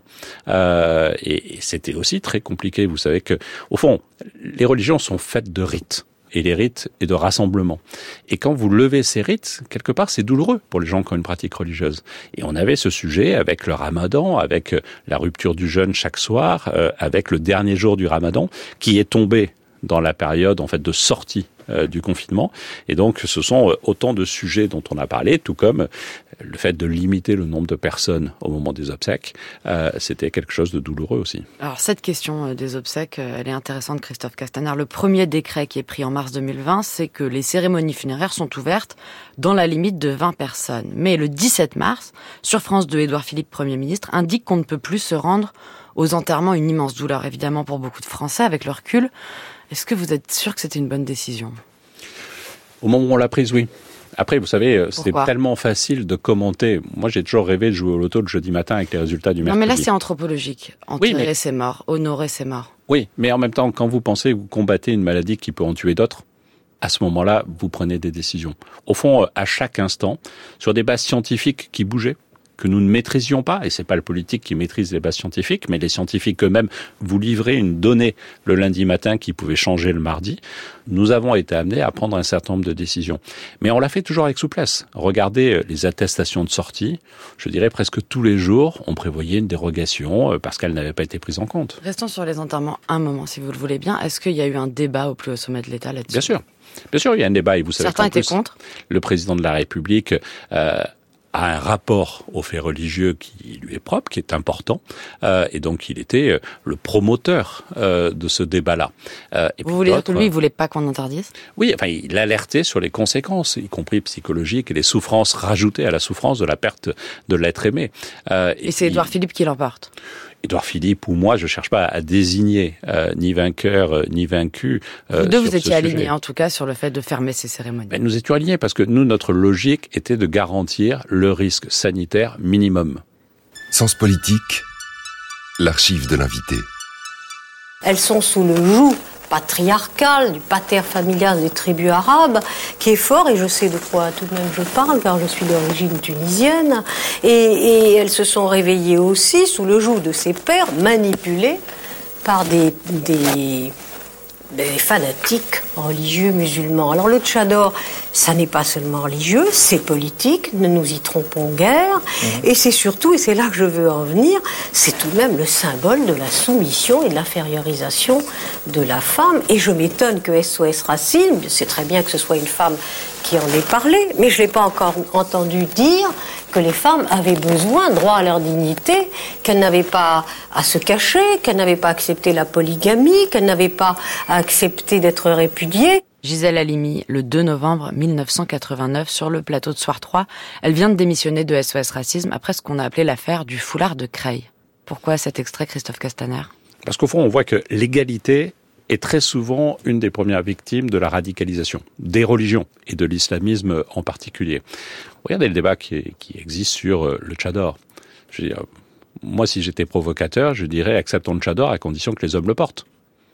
Et c'était aussi très compliqué. Vous savez que, au fond, les religions sont faites de rites. Et les rites et de rassemblement. Et quand vous levez ces rites, quelque part, c'est douloureux pour les gens qui ont une pratique religieuse. Et on avait ce sujet avec le ramadan, avec la rupture du jeûne chaque soir, avec le dernier jour du ramadan, qui est tombé dans la période en fait de sortie du confinement. Et donc, ce sont autant de sujets dont on a parlé, tout comme le fait de limiter le nombre de personnes au moment des obsèques. C'était quelque chose de douloureux aussi. Alors, cette question des obsèques, elle est intéressante, Christophe Castaner. Le premier décret qui est pris en mars 2020, c'est que les cérémonies funéraires sont ouvertes dans la limite de 20 personnes. Mais le 17 mars, sur France 2, Édouard Philippe, Premier ministre, indique qu'on ne peut plus se rendre aux enterrements. Une immense douleur, évidemment, pour beaucoup de Français, avec le recul. Est-ce que vous êtes sûr que c'était une bonne décision ? Au moment où on l'a prise, oui. Après, vous savez, c'est tellement facile de commenter. Moi, j'ai toujours rêvé de jouer au loto le jeudi matin avec les résultats du mercredi. Non, mais là, c'est anthropologique. Enterrer ses morts, honorer ses morts. Oui, mais en même temps, quand vous pensez que vous combattez une maladie qui peut en tuer d'autres, à ce moment-là, vous prenez des décisions. Au fond, à chaque instant, sur des bases scientifiques qui bougeaient, que nous ne maîtrisions pas, et c'est pas le politique qui maîtrise les bases scientifiques, mais les scientifiques eux-mêmes vous livraient une donnée le lundi matin qui pouvait changer le mardi. Nous avons été amenés à prendre un certain nombre de décisions. Mais on l'a fait toujours avec souplesse. Regardez les attestations de sortie. Je dirais presque tous les jours, on prévoyait une dérogation parce qu'elle n'avait pas été prise en compte. Restons sur les enterrements un moment, si vous le voulez bien. Est-ce qu'il y a eu un débat au plus haut sommet de l'État là-dessus ? Bien sûr. Bien sûr, il y a un débat. Et vous savez certains étaient contre. Le président de la République a un rapport aux faits religieux qui lui est propre, qui est important, et donc il était le promoteur de ce débat-là. Vous voulez dire que lui, il voulait pas qu'on interdise ? Oui, enfin, il alertait sur les conséquences, y compris psychologiques, et les souffrances rajoutées à la souffrance de la perte de l'être aimé. Et c'est Édouard Philippe qui l'emporte. Édouard Philippe ou moi, je cherche pas à désigner ni vainqueur ni vaincu. Vous deux, vous étiez alignés en tout cas sur le fait de fermer ces cérémonies. Mais nous étions alignés parce que nous, notre logique était de garantir le risque sanitaire minimum. Sens politique, l'archive de l'invité. Elles sont sous le joug patriarcal, du pater familial des tribus arabes, qui est fort, et je sais de quoi tout de même je parle, car je suis d'origine tunisienne, et elles se sont réveillées aussi sous le joug de ces pères manipulés par des fanatiques religieux musulmans. Alors le tchador, ça n'est pas seulement religieux, c'est politique, ne nous y trompons guère, et c'est surtout, et c'est là que je veux en venir, c'est tout de même le symbole de la soumission et de l'infériorisation de la femme. Et je m'étonne que SOS Racisme, c'est très bien que ce soit une femme qui en ait parlé, mais je ne l'ai pas encore entendu dire que les femmes avaient besoin, droit à leur dignité, qu'elles n'avaient pas à se cacher, qu'elles n'avaient pas accepté la polygamie, qu'elles n'avaient pas à accepter d'être répudiées. Gisèle Halimi, le 2 novembre 1989, sur le plateau de Soir 3, elle vient de démissionner de SOS Racisme après ce qu'on a appelé l'affaire du foulard de Creil. Pourquoi cet extrait, Christophe Castaner ? Parce qu'au fond, on voit que l'égalité est très souvent une des premières victimes de la radicalisation, des religions et de l'islamisme en particulier. Regardez le débat qui existe sur le tchador. Je veux dire, moi, si j'étais provocateur, je dirais acceptons le tchador à condition que les hommes le portent.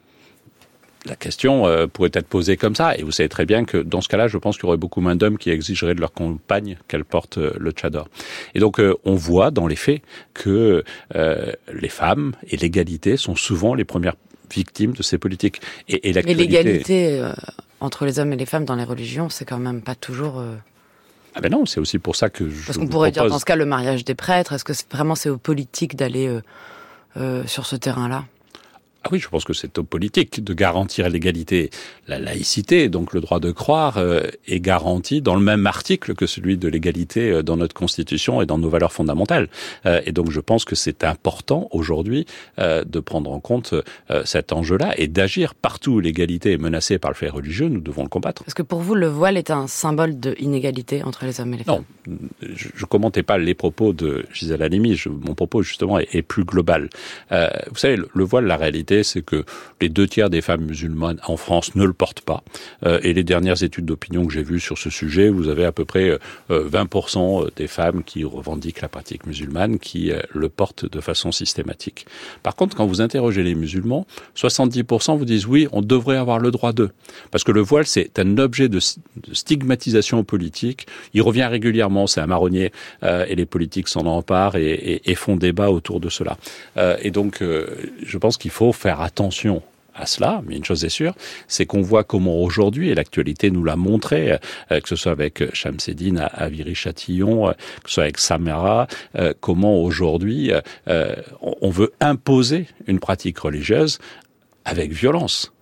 La question pourrait être posée comme ça, et vous savez très bien que dans ce cas-là, je pense qu'il y aurait beaucoup moins d'hommes qui exigeraient de leur compagne qu'elles portent le tchador. Et donc, on voit dans les faits que les femmes et l'égalité sont souvent les premières victimes de ces politiques. Et mais l'égalité entre les hommes et les femmes dans les religions, c'est quand même pas toujours... Ah ben non, c'est aussi pour ça que Parce qu'on pourrait dire dans ce cas le mariage des prêtres, est-ce que c'est aux politiques d'aller sur ce terrain-là ? Ah oui, je pense que c'est aux politiques de garantir l'égalité. La laïcité, donc le droit de croire, est garanti dans le même article que celui de l'égalité dans notre Constitution et dans nos valeurs fondamentales. Et donc je pense que c'est important aujourd'hui de prendre en compte cet enjeu-là et d'agir partout où l'égalité est menacée par le fait religieux, nous devons le combattre. Est-ce que pour vous, le voile est un symbole d'inégalité entre les hommes et les femmes ? Non, je commentais pas les propos de Gisèle Halimi, mon propos justement est plus global. Vous savez, le voile, la réalité, c'est que les 2/3 des femmes musulmanes en France ne le portent pas. Et les dernières études d'opinion que j'ai vues sur ce sujet, vous avez à peu près 20% des femmes qui revendiquent la pratique musulmane qui le portent de façon systématique. Par contre, quand vous interrogez les musulmans, 70% vous disent oui, on devrait avoir le droit d'eux. Parce que le voile, c'est un objet de stigmatisation politique. Il revient régulièrement, c'est un marronnier, et les politiques s'en emparent et font débat autour de cela. Et donc, je pense qu'il faut faire attention à cela, mais une chose est sûre, c'est qu'on voit comment aujourd'hui, et l'actualité nous l'a montré, que ce soit avec Shamseddine à Viry-Châtillon, que ce soit avec Samara, comment aujourd'hui on veut imposer une pratique religieuse avec violence.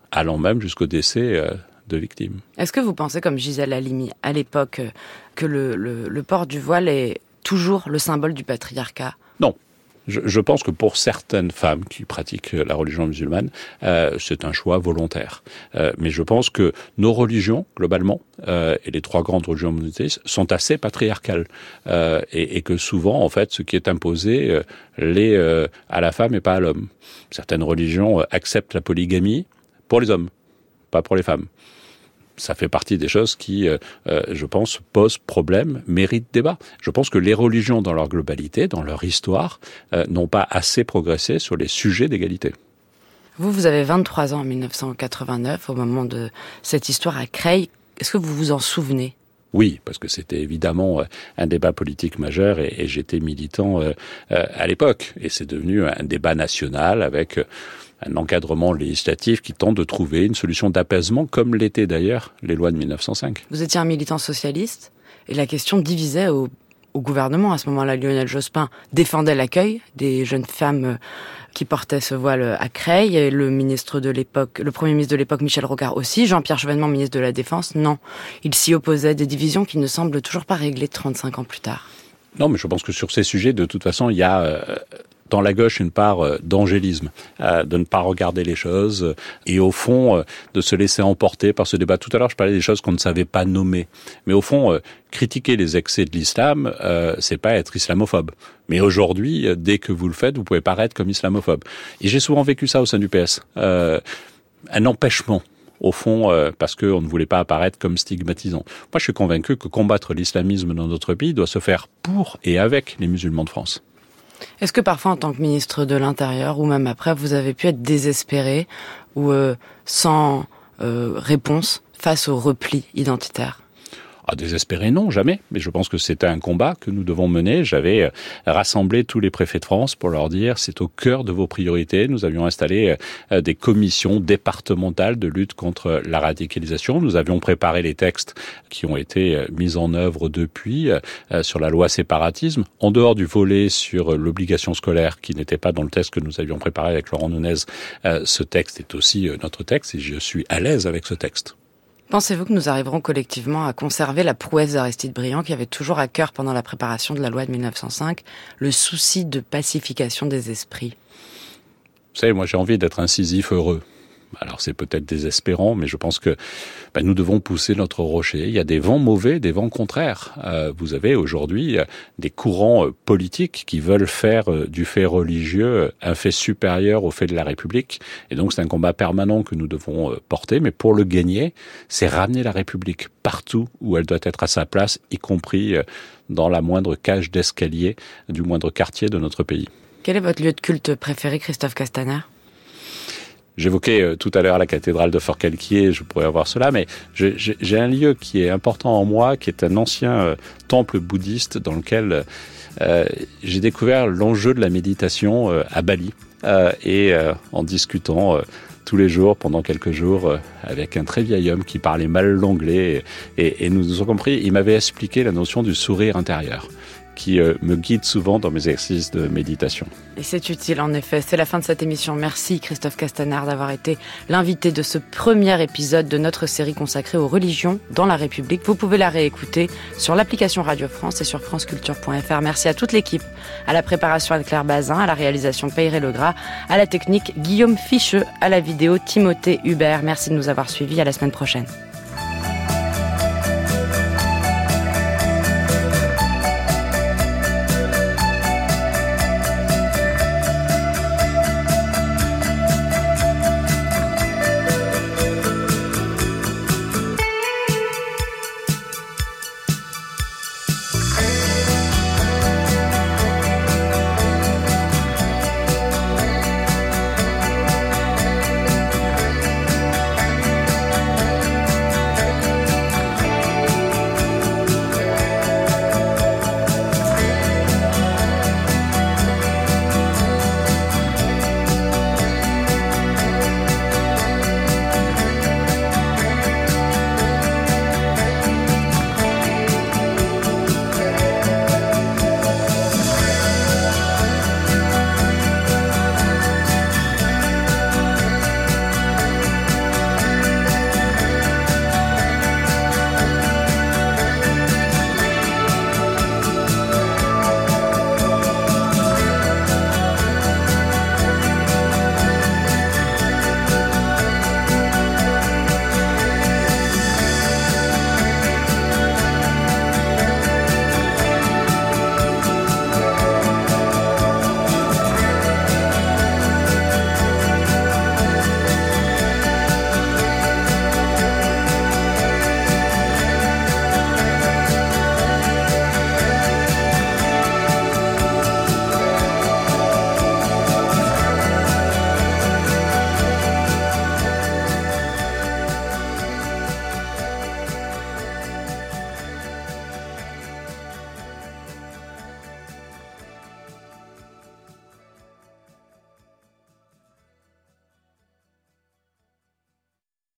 allant même jusqu'au décès de victimes. Est-ce que vous pensez, comme Gisèle Halimi à l'époque, que le port du voile est toujours le symbole du patriarcat ? Non. Je pense que pour certaines femmes qui pratiquent la religion musulmane, c'est un choix volontaire. Mais je pense que nos religions, globalement, et les 3 grandes religions monothéistes, sont assez patriarcales. Et que souvent, en fait, ce qui est imposé l'est à la femme et pas à l'homme. Certaines religions acceptent la polygamie pour les hommes, pas pour les femmes. Ça fait partie des choses qui, je pense, posent problème, méritent débat. Je pense que les religions, dans leur globalité, dans leur histoire, n'ont pas assez progressé sur les sujets d'égalité. Vous avez 23 ans en 1989, au moment de cette histoire à Creil. Est-ce que vous vous en souvenez ? Oui, parce que c'était évidemment un débat politique majeur et j'étais militant à l'époque. Et c'est devenu un débat national avec un encadrement législatif qui tente de trouver une solution d'apaisement, comme l'étaient d'ailleurs les lois de 1905. Vous étiez un militant socialiste et la question divisait au gouvernement. À ce moment-là, Lionel Jospin défendait l'accueil des jeunes femmes qui portaient ce voile à Creil, et le ministre de l'époque, le premier ministre de l'époque, Michel Rocard aussi, Jean-Pierre Chevènement, ministre de la Défense, non. Il s'y opposait, des divisions qui ne semblent toujours pas réglées 35 ans plus tard. Non, mais je pense que sur ces sujets, de toute façon, il y a dans la gauche une part d'angélisme, de ne pas regarder les choses et au fond de se laisser emporter par ce débat. Tout à l'heure, je parlais des choses qu'on ne savait pas nommer. Mais au fond, critiquer les excès de l'islam, c'est pas être islamophobe. Mais aujourd'hui, dès que vous le faites, vous pouvez paraître comme islamophobe. Et j'ai souvent vécu ça au sein du PS. Un empêchement. Au fond, parce qu'on ne voulait pas apparaître comme stigmatisant. Moi, je suis convaincu que combattre l'islamisme dans notre pays doit se faire pour et avec les musulmans de France. Est-ce que parfois, en tant que ministre de l'Intérieur, ou même après, vous avez pu être désespéré ou sans réponse face au repli identitaire ? Désespéré, non, jamais. Mais je pense que c'est un combat que nous devons mener. J'avais rassemblé tous les préfets de France pour leur dire c'est au cœur de vos priorités. Nous avions installé des commissions départementales de lutte contre la radicalisation. Nous avions préparé les textes qui ont été mis en œuvre depuis sur la loi séparatisme. En dehors du volet sur l'obligation scolaire qui n'était pas dans le texte que nous avions préparé avec Laurent Nunez, ce texte est aussi notre texte et je suis à l'aise avec ce texte. Pensez-vous que nous arriverons collectivement à conserver la prouesse d'Aristide Briand qui avait toujours à cœur pendant la préparation de la loi de 1905 le souci de pacification des esprits ? Vous savez, moi j'ai envie d'être un Sisyphe heureux. Alors c'est peut-être désespérant, mais je pense que nous devons pousser notre rocher. Il y a des vents mauvais, des vents contraires. Vous avez aujourd'hui des courants politiques qui veulent faire du fait religieux un fait supérieur au fait de la République. Et donc c'est un combat permanent que nous devons porter. Mais pour le gagner, c'est ramener la République partout où elle doit être à sa place, y compris dans la moindre cage d'escalier du moindre quartier de notre pays. Quel est votre lieu de culte préféré, Christophe Castaner ? J'évoquais tout à l'heure la cathédrale de Forcalquier, je pourrais avoir cela, mais j'ai un lieu qui est important en moi, qui est un ancien temple bouddhiste dans lequel j'ai découvert l'enjeu de la méditation à Bali, et en discutant tous les jours, pendant quelques jours, avec un très vieil homme qui parlait mal l'anglais, et nous nous avons compris, il m'avait expliqué la notion du sourire intérieur, qui me guide souvent dans mes exercices de méditation. Et c'est utile, en effet. C'est la fin de cette émission. Merci Christophe Castaner d'avoir été l'invité de ce premier épisode de notre série consacrée aux religions dans la République. Vous pouvez la réécouter sur l'application Radio France et sur franceculture.fr. Merci à toute l'équipe, à la préparation Anne-Claire Bazin, à la réalisation Peyre Legras, à la technique Guillaume Ficheux, à la vidéo Timothée Hubert. Merci de nous avoir suivis. À la semaine prochaine.